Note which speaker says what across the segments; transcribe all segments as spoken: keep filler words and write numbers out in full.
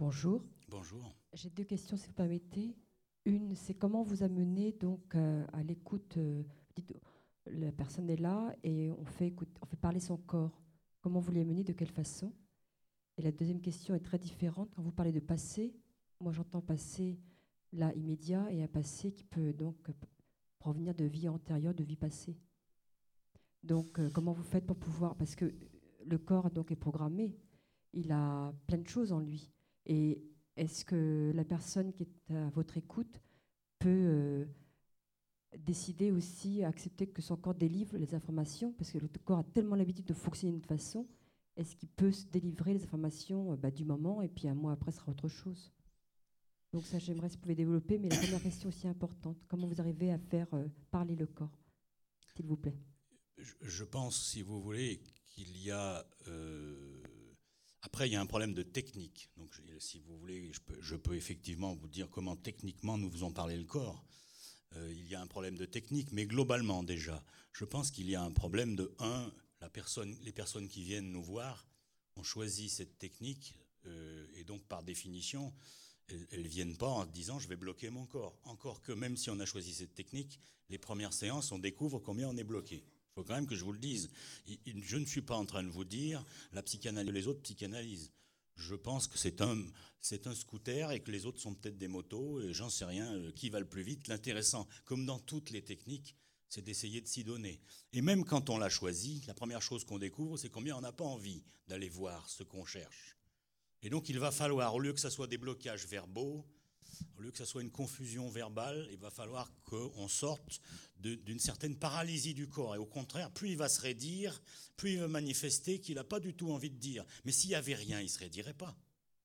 Speaker 1: Bonjour.
Speaker 2: Bonjour.
Speaker 1: J'ai deux questions, si vous permettez. Une, c'est comment vous amenez donc euh, à l'écoute. Euh, vous dites, la personne est là et on fait, écoute- on fait parler son corps. Comment vous l'y amenez, de quelle façon? Et la deuxième question est très différente. Quand vous parlez de passé, moi j'entends passé là immédiat et un passé qui peut donc euh, provenir de vie antérieure, de vie passée. Donc euh, comment vous faites pour pouvoir, parce que le corps donc est programmé, il a plein de choses en lui. Et est-ce que la personne qui est à votre écoute peut euh, décider aussi, accepter que son corps délivre les informations, parce que le corps a tellement l'habitude de fonctionner d'une façon, est-ce qu'il peut se délivrer les informations euh, bah, du moment et puis un mois après ce sera autre chose? Donc ça, j'aimerais si vous pouvez développer, mais la première question aussi importante, comment vous arrivez à faire euh, parler le corps, s'il vous plaît?
Speaker 2: Je, je pense, si vous voulez, qu'il y a... euh, Après, il y a un problème de technique. Donc, si vous voulez, je peux, je peux effectivement vous dire comment techniquement nous faisons parler le corps. Euh, il y a un problème de technique, mais globalement déjà, je pense qu'il y a un problème de un, la personne, les personnes qui viennent nous voir ont choisi cette technique euh, et donc par définition, elles, elles viennent pas en disant je vais bloquer mon corps. Encore que même si on a choisi cette technique, les premières séances, on découvre combien on est bloqué. Il faut quand même que je vous le dise. Je ne suis pas en train de vous dire la psychanalyse, les autres psychanalysent. Je pense que c'est un, c'est un scooter et que les autres sont peut-être des motos, et j'en sais rien, euh, qui va le plus vite. L'intéressant, comme dans toutes les techniques, c'est d'essayer de s'y donner. Et même quand on l'a choisi, la première chose qu'on découvre, c'est combien on n'a pas envie d'aller voir ce qu'on cherche. Et donc il va falloir, au lieu que ça soit des blocages verbaux, au lieu que ça soit une confusion verbale, il va falloir qu'on sorte de, d'une certaine paralysie du corps. Et au contraire, plus il va se raidir, plus il va manifester qu'il n'a pas du tout envie de dire. Mais s'il n'y avait rien, il ne se raidirait pas.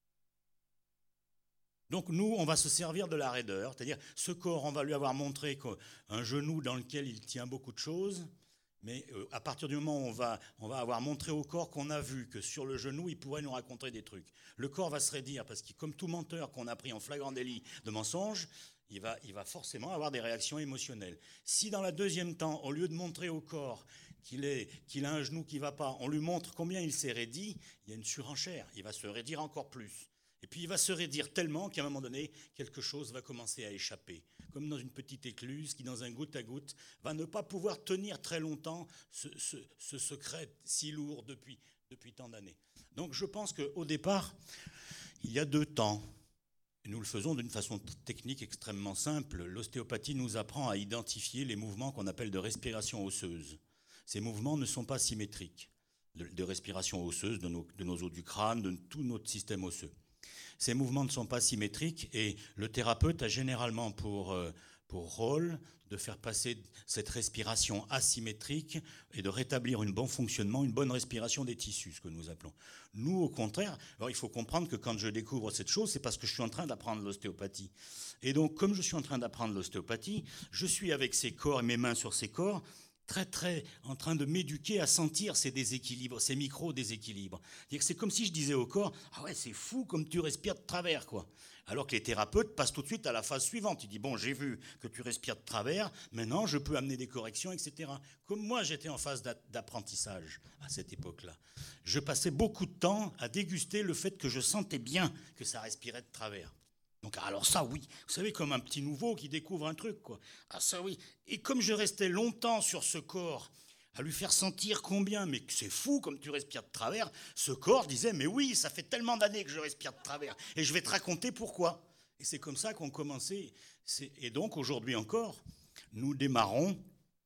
Speaker 2: Donc nous, on va se servir de la raideur, c'est-à-dire ce corps, on va lui avoir montré qu'un genou dans lequel il tient beaucoup de choses, mais euh, à partir du moment où on va, on va avoir montré au corps qu'on a vu que sur le genou, il pourrait nous raconter des trucs. Le corps va se raidir parce que comme tout menteur qu'on a pris en flagrant délit de mensonge, il va, il va forcément avoir des réactions émotionnelles. Si dans la deuxième temps, au lieu de montrer au corps qu'il, est, qu'il a un genou qui ne va pas, on lui montre combien il s'est raidi, il y a une surenchère, il va se raidir encore plus. Et puis il va se raidir tellement qu'à un moment donné, quelque chose va commencer à échapper. Comme dans une petite écluse qui, dans un goutte à goutte, va ne pas pouvoir tenir très longtemps ce, ce, ce secret si lourd depuis, depuis tant d'années. Donc je pense qu'au départ, il y a deux temps. Et nous le faisons d'une façon technique extrêmement simple. L'ostéopathie nous apprend à identifier les mouvements qu'on appelle de respiration osseuse. Ces mouvements ne sont pas symétriques, de, de respiration osseuse de nos, de nos os du crâne, de tout notre système osseux. Ces mouvements ne sont pas symétriques et le thérapeute a généralement pour, euh, pour rôle de faire passer cette respiration asymétrique et de rétablir un bon fonctionnement, une bonne respiration des tissus, ce que nous appelons. Nous, au contraire, alors il faut comprendre que quand je découvre cette chose, c'est parce que je suis en train d'apprendre l'ostéopathie. Et donc, comme je suis en train d'apprendre l'ostéopathie, je suis avec ces corps et mes mains sur ces corps, très très en train de m'éduquer à sentir ces déséquilibres, ces micro-déséquilibres. C'est-à-dire que c'est comme si je disais au corps, ah ouais, c'est fou comme tu respires de travers, quoi. Alors que les thérapeutes passent tout de suite à la phase suivante. Ils disent, bon, j'ai vu que tu respires de travers, maintenant je peux amener des corrections, et cetera. Comme moi, j'étais en phase d'apprentissage à cette époque-là. Je passais beaucoup de temps à déguster le fait que je sentais bien que ça respirait de travers. Donc, alors ça, oui. Vous savez, comme un petit nouveau qui découvre un truc, quoi. Ah, ça, oui. Et comme je restais longtemps sur ce corps, à lui faire sentir combien, mais c'est fou comme tu respires de travers, ce corps disait, mais oui, ça fait tellement d'années que je respire de travers, et je vais te raconter pourquoi. Et c'est comme ça qu'on commençait. Et donc, aujourd'hui encore, nous démarrons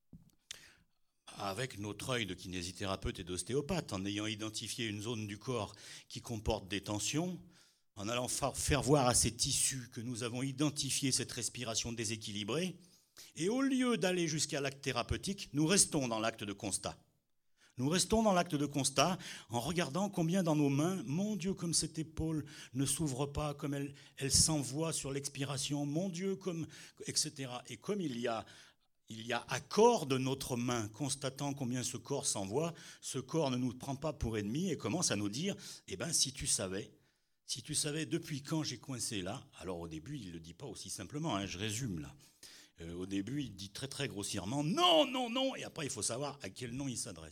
Speaker 2: avec notre œil de kinésithérapeute et d'ostéopathe, en ayant identifié une zone du corps qui comporte des tensions, en allant faire voir à ces tissus que nous avons identifié cette respiration déséquilibrée, et au lieu d'aller jusqu'à l'acte thérapeutique, nous restons dans l'acte de constat. Nous restons dans l'acte de constat en regardant combien dans nos mains, mon Dieu, comme cette épaule ne s'ouvre pas, comme elle, elle s'envoie sur l'expiration, mon Dieu, comme, et cetera. Et comme il y a, il y a accord de notre main, constatant combien ce corps s'envoie, ce corps ne nous prend pas pour ennemi et commence à nous dire, eh ben, si tu savais, si tu savais depuis quand j'ai coincé là, alors au début, il ne le dit pas aussi simplement, hein, je résume là. Euh, au début, il dit très très grossièrement « non, non, non », et après, il faut savoir à quel nom il s'adresse.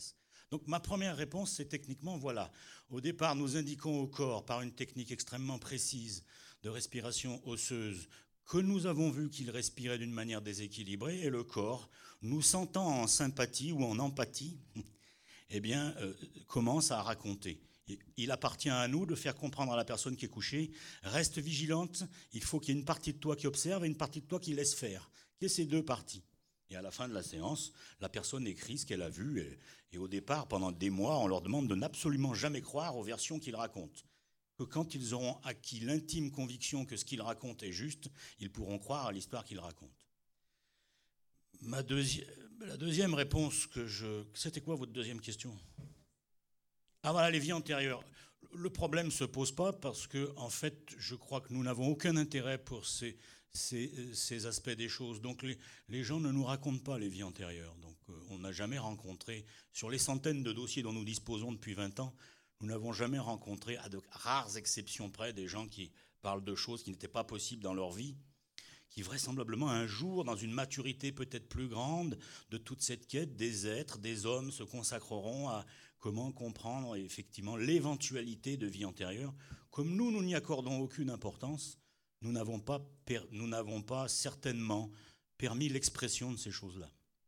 Speaker 2: Donc ma première réponse, c'est techniquement, voilà. Au départ, nous indiquons au corps, par une technique extrêmement précise de respiration osseuse, que nous avons vu qu'il respirait d'une manière déséquilibrée, et le corps, nous sentant en sympathie ou en empathie, eh bien, euh, commence à raconter. Il appartient à nous de faire comprendre à la personne qui est couchée, reste vigilante, il faut qu'il y ait une partie de toi qui observe et une partie de toi qui laisse faire. Qu'il y ait ces deux parties. Et à la fin de la séance, la personne écrit ce qu'elle a vu. Et, et au départ, pendant des mois, on leur demande de n'absolument jamais croire aux versions qu'ils racontent. Que quand ils auront acquis l'intime conviction que ce qu'ils racontent est juste, ils pourront croire à l'histoire qu'ils racontent. Ma deuxi- la deuxième réponse que je... C'était quoi votre deuxième question ? Ah voilà, les vies antérieures. Le problème ne se pose pas parce que, en fait, je crois que nous n'avons aucun intérêt pour ces, ces, ces aspects des choses. Donc les, les gens ne nous racontent pas les vies antérieures. Donc euh, on n'a jamais rencontré, sur les centaines de dossiers dont nous disposons depuis vingt ans, nous n'avons jamais rencontré, à de rares exceptions près, des gens qui parlent de choses qui n'étaient pas possibles dans leur vie, qui vraisemblablement un jour, dans une maturité peut-être plus grande de toute cette quête, des êtres, des hommes se consacreront à comment comprendre effectivement l'éventualité de vie antérieure. Comme nous, nous n'y accordons aucune importance, nous n'avons pas, per- nous n'avons pas certainement permis l'expression de ces choses-là.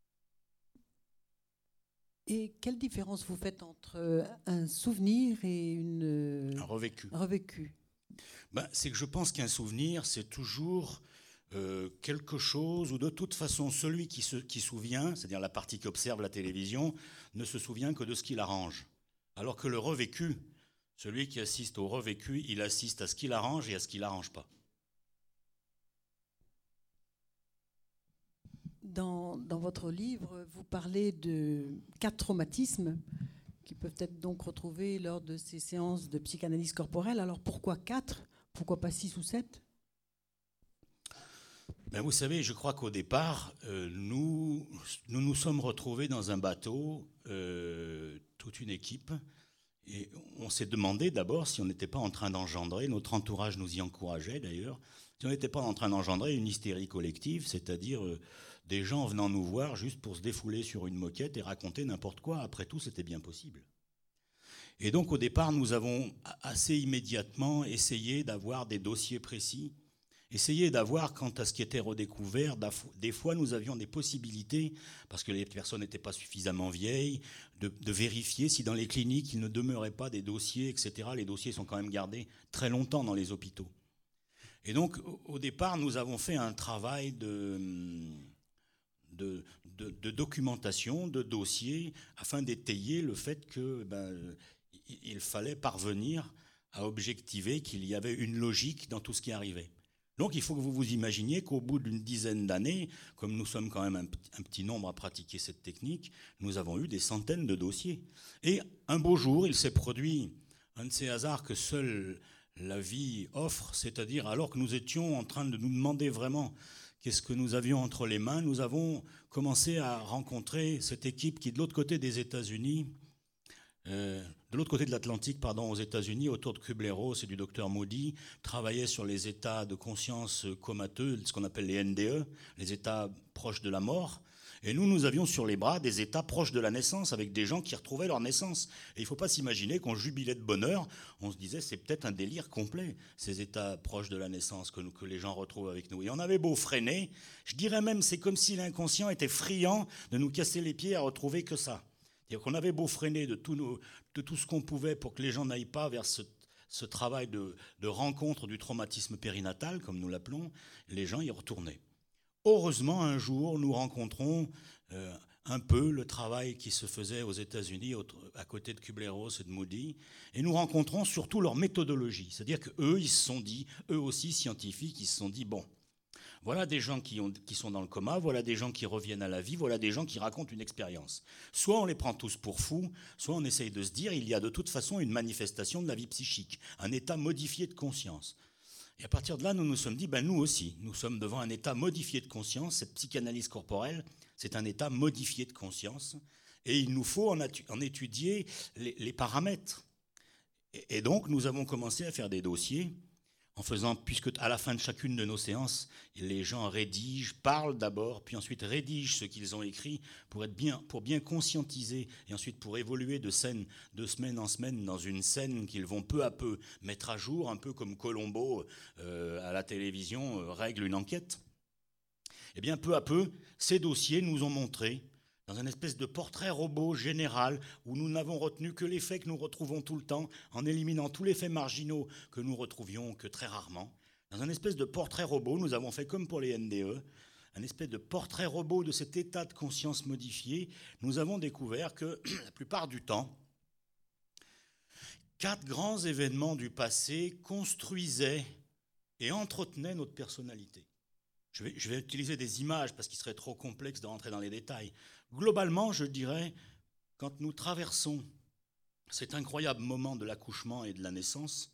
Speaker 3: Et quelle différence vous faites entre un souvenir et une...
Speaker 2: Un revécu.
Speaker 3: revécu
Speaker 2: Ben, c'est que je pense qu'un souvenir, c'est toujours euh, quelque chose où de toute façon, celui qui se qui souvient, c'est-à-dire la partie qui observe la télévision, ne se souvient que de ce qu'il arrange. Alors que le revécu, celui qui assiste au revécu, il assiste à ce qu'il arrange et à ce qu'il n'arrange pas.
Speaker 3: Dans, dans votre livre, vous parlez de quatre traumatismes qui peuvent être donc retrouvés lors de ces séances de psychanalyse corporelle. Alors pourquoi quatre ? Pourquoi pas six ou sept ?
Speaker 2: Ben vous savez, je crois qu'au départ, euh, nous, nous nous sommes retrouvés dans un bateau, euh, toute une équipe, et on s'est demandé d'abord si on n'était pas en train d'engendrer, notre entourage nous y encourageait d'ailleurs, si on n'était pas en train d'engendrer une hystérie collective, c'est-à-dire euh, des gens venant nous voir juste pour se défouler sur une moquette et raconter n'importe quoi. Après tout, c'était bien possible. Et donc au départ, nous avons assez immédiatement essayé d'avoir des dossiers précis, essayer d'avoir, quant à ce qui était redécouvert, des fois nous avions des possibilités, parce que les personnes n'étaient pas suffisamment vieilles, de, de vérifier si dans les cliniques il ne demeurait pas des dossiers, et cetera. Les dossiers sont quand même gardés très longtemps dans les hôpitaux. Et donc au départ, nous avons fait un travail de, de, de, de documentation, de dossiers, afin d'étayer le fait que ben, il fallait parvenir à objectiver qu'il y avait une logique dans tout ce qui arrivait. Donc il faut que vous vous imaginiez qu'au bout d'une dizaine d'années, comme nous sommes quand même un, un petit nombre à pratiquer cette technique, nous avons eu des centaines de dossiers. Et un beau jour, il s'est produit un de ces hasards que seule la vie offre, c'est-à-dire alors que nous étions en train de nous demander vraiment qu'est-ce que nous avions entre les mains, nous avons commencé à rencontrer cette équipe qui, de l'autre côté des États-Unis, Euh, de l'autre côté de l'Atlantique, pardon, aux États-Unis, autour de Kubler-Ross et du docteur Moody, travaillait sur les états de conscience comateux, ce qu'on appelle les N D E, les états proches de la mort. Et nous, nous avions sur les bras des états proches de la naissance, avec des gens qui retrouvaient leur naissance. Et il ne faut pas s'imaginer qu'on jubilait de bonheur. On se disait, c'est peut-être un délire complet, ces états proches de la naissance que, nous, que les gens retrouvent avec nous. Et on avait beau freiner, je dirais même, c'est comme si l'inconscient était friand de nous casser les pieds à retrouver que ça. C'est-à-dire qu'on avait beau freiner de tout, nos, de tout ce qu'on pouvait pour que les gens n'aillent pas vers ce, ce travail de, de rencontre du traumatisme périnatal, comme nous l'appelons, les gens y retournaient. Heureusement, un jour, nous rencontrons euh, un peu le travail qui se faisait aux États-Unis à côté de Kubler-Ross et de Moody, et nous rencontrons surtout leur méthodologie. C'est-à-dire qu'eux, ils se sont dit, eux aussi scientifiques, ils se sont dit, bon, voilà des gens qui, ont, qui sont dans le coma, voilà des gens qui reviennent à la vie, voilà des gens qui racontent une expérience. Soit on les prend tous pour fous, soit on essaye de se dire il y a de toute façon une manifestation de la vie psychique, un état modifié de conscience. Et à partir de là, nous nous sommes dit, ben nous aussi, nous sommes devant un état modifié de conscience. Cette psychanalyse corporelle, c'est un état modifié de conscience. Et il nous faut en, en étudier les, les paramètres. Et, et donc, nous avons commencé à faire des dossiers en faisant, puisque à la fin de chacune de nos séances, les gens rédigent, parlent d'abord, puis ensuite rédigent ce qu'ils ont écrit pour être bien, pour bien conscientiser et ensuite pour évoluer de scène, de semaine en semaine dans une scène qu'ils vont peu à peu mettre à jour, un peu comme Colombo euh, à la télévision euh, règle une enquête. Eh bien, peu à peu, ces dossiers nous ont montré, dans une espèce de portrait robot général où nous n'avons retenu que les faits que nous retrouvons tout le temps, en éliminant tous les faits marginaux que nous retrouvions que très rarement. Dans une espèce de portrait robot, nous avons fait comme pour les N D E, un espèce de portrait robot de cet état de conscience modifié. Nous avons découvert que la plupart du temps, quatre grands événements du passé construisaient et entretenaient notre personnalité. Je vais, je vais utiliser des images parce qu'il serait trop complexe de rentrer dans les détails. Globalement, je dirais, quand nous traversons cet incroyable moment de l'accouchement et de la naissance,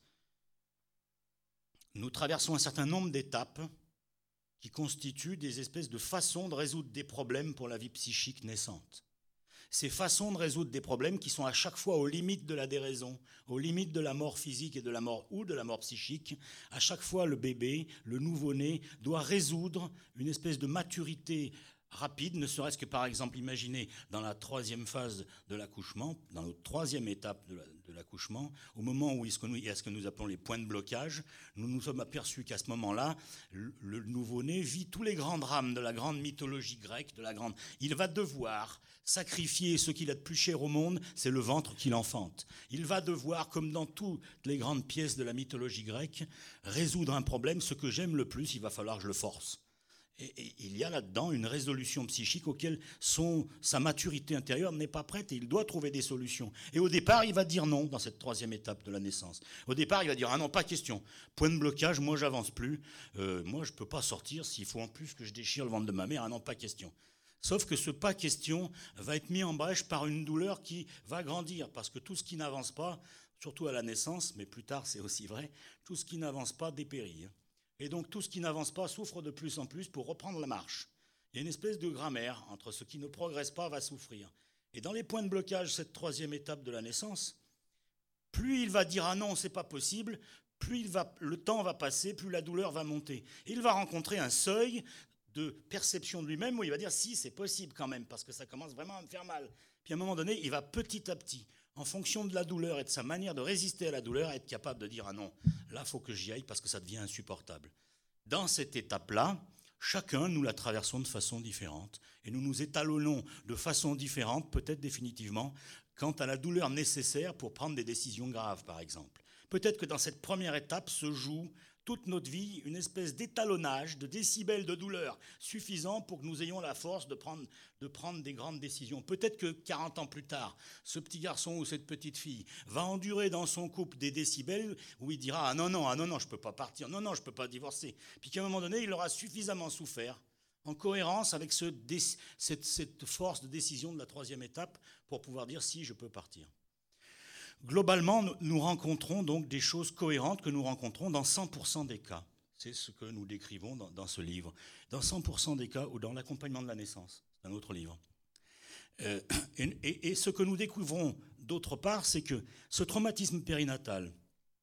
Speaker 2: nous traversons un certain nombre d'étapes qui constituent des espèces de façons de résoudre des problèmes pour la vie psychique naissante. Ces façons de résoudre des problèmes qui sont à chaque fois aux limites de la déraison, aux limites de la mort physique et de la mort ou de la mort psychique. À chaque fois, le bébé, le nouveau-né, doit résoudre une espèce de maturité rapide, ne serait-ce que par exemple, imaginez dans la troisième phase de l'accouchement, dans notre troisième étape de, la, de l'accouchement, au moment où il y a ce que nous appelons les points de blocage, nous nous sommes aperçus qu'à ce moment-là, le, le nouveau-né vit tous les grands drames de la grande mythologie grecque, de la grande. Il va devoir sacrifier ce qu'il a de plus cher au monde, c'est le ventre qu'il enfante. Il va devoir, comme dans toutes les grandes pièces de la mythologie grecque, résoudre un problème. Ce que j'aime le plus, il va falloir que je le force. Et, et il y a là-dedans une résolution psychique auquel son, sa maturité intérieure n'est pas prête et il doit trouver des solutions. Et au départ, il va dire non dans cette troisième étape de la naissance. Au départ, il va dire « Ah non, pas question. Point de blocage, moi, j'avance plus. Euh, moi, je ne peux pas sortir s'il faut en plus que je déchire le ventre de ma mère. Ah non, pas question. » Sauf que ce pas question va être mis en brèche par une douleur qui va grandir, parce que tout ce qui n'avance pas, surtout à la naissance, mais plus tard c'est aussi vrai, tout ce qui n'avance pas dépérit. Et donc tout ce qui n'avance pas souffre de plus en plus pour reprendre la marche. Il y a une espèce de grammaire entre ce qui ne progresse pas va souffrir. Et dans les points de blocage, cette troisième étape de la naissance, plus il va dire « Ah non, c'est pas possible », plus il va, le temps va passer, plus la douleur va monter. Et il va rencontrer un seuil de perception de lui-même où il va dire « Si, c'est possible quand même, parce que ça commence vraiment à me faire mal ». Puis à un moment donné, il va petit à petit, en fonction de la douleur et de sa manière de résister à la douleur, être capable de dire « Ah non, là, il faut que j'y aille parce que ça devient insupportable ». Dans cette étape-là, chacun, nous la traversons de façon différente et nous nous étalonnons de façon différente, peut-être définitivement, quant à la douleur nécessaire pour prendre des décisions graves, par exemple. Peut-être que dans cette première étape se joue toute notre vie une espèce d'étalonnage, de décibels de douleur suffisant pour que nous ayons la force de prendre, de prendre des grandes décisions. Peut-être que quarante ans plus tard, ce petit garçon ou cette petite fille va endurer dans son couple des décibels où il dira « Ah non, non, ah non, non, je ne peux pas partir, non, non, je ne peux pas divorcer ». Puis qu'à un moment donné, il aura suffisamment souffert, en cohérence avec ce, cette, cette force de décision de la troisième étape pour pouvoir dire « Si, je peux partir ». Globalement, nous rencontrons donc des choses cohérentes que nous rencontrons dans cent pour cent des cas. C'est ce que nous décrivons dans, dans ce livre. Dans cent pour cent des cas, ou dans l'accompagnement de la naissance, c'est un autre livre. Euh, et, et, et ce que nous découvrons d'autre part, c'est que ce traumatisme périnatal,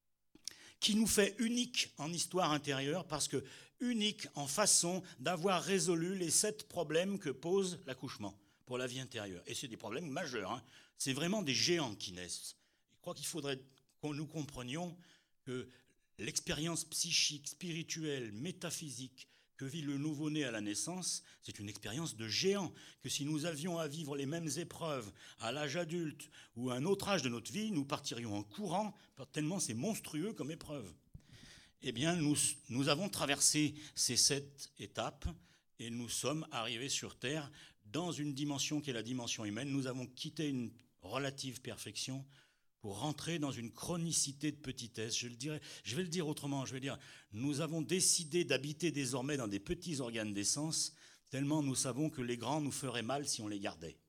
Speaker 2: qui nous fait unique en histoire intérieure, parce que unique en façon d'avoir résolu les sept problèmes que pose l'accouchement pour la vie intérieure. Et c'est des problèmes majeurs, hein. C'est vraiment des géants qui naissent. Je crois qu'il faudrait que nous comprenions que l'expérience psychique, spirituelle, métaphysique que vit le nouveau-né à la naissance, c'est une expérience de géant, que si nous avions à vivre les mêmes épreuves à l'âge adulte ou à un autre âge de notre vie, nous partirions en courant, tellement c'est monstrueux comme épreuve. Eh bien, nous, nous avons traversé ces sept étapes et nous sommes arrivés sur Terre dans une dimension qui est la dimension humaine. Nous avons quitté une relative perfection pour rentrer dans une chronicité de petitesse. Je, le dirais, je vais le dire autrement, je vais dire, nous avons décidé d'habiter désormais dans des petits organes d'essence, tellement nous savons que les grands nous feraient mal si on les gardait.